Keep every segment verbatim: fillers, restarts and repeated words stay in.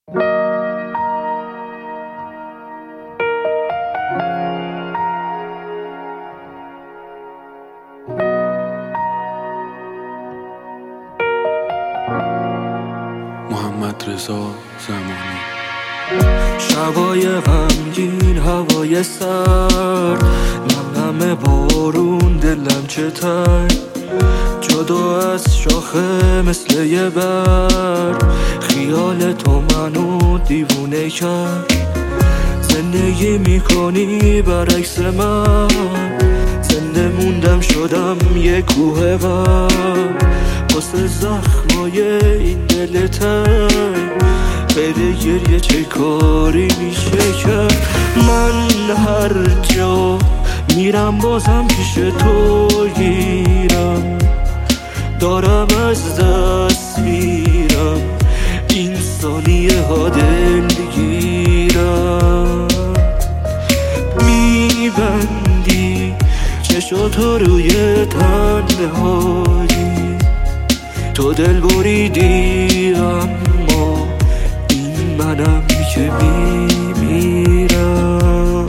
محمد رضا زمانی. شبای غمگین، هوای سرد، نم نم بارون، دلم چه تنگ، جدا از شاخه مثل یه برگ، خیال تو منو دیوونه کرد. زندگی میکنی برعکس من، زنده موندم شدم یه کوه غم، واسه زخمای این دل تنگ، غیر گریه چه کاری میشه کرد؟ من هر جا میرم بازم پیش تو گیرم، دارم از دست میرم این ثانیه ها دلگیرم. میبندی چشاتو روی تنهایی، تو دل بریدی اما این منم که میمیرم.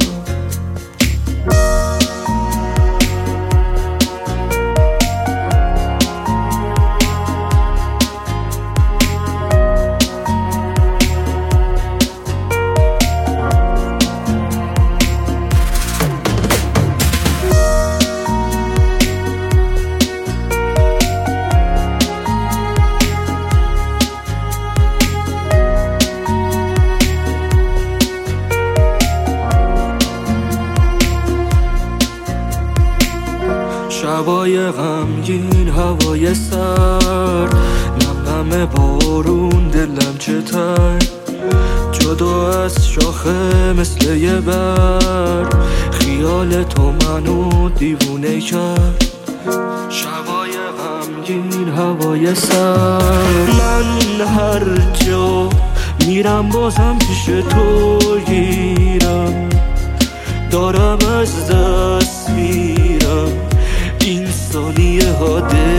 شبای غمگین، هوای سرد، نم نم بارون، دلم چه تنگ، جدا از شاخه مثل یه برگ، خیال تو منو دیوونه کرد. شبای غمگین، هوای سرد، من هر جا میرم بازم پیش تو گیرم، دارم از دست میرم این ثانیه ها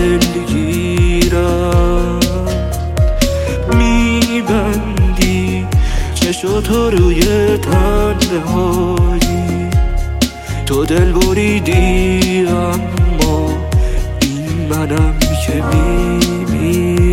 دلگیرم. میبندی چشاتو روی تنهایی، تو دل بریدی اما این منم که میمیرم.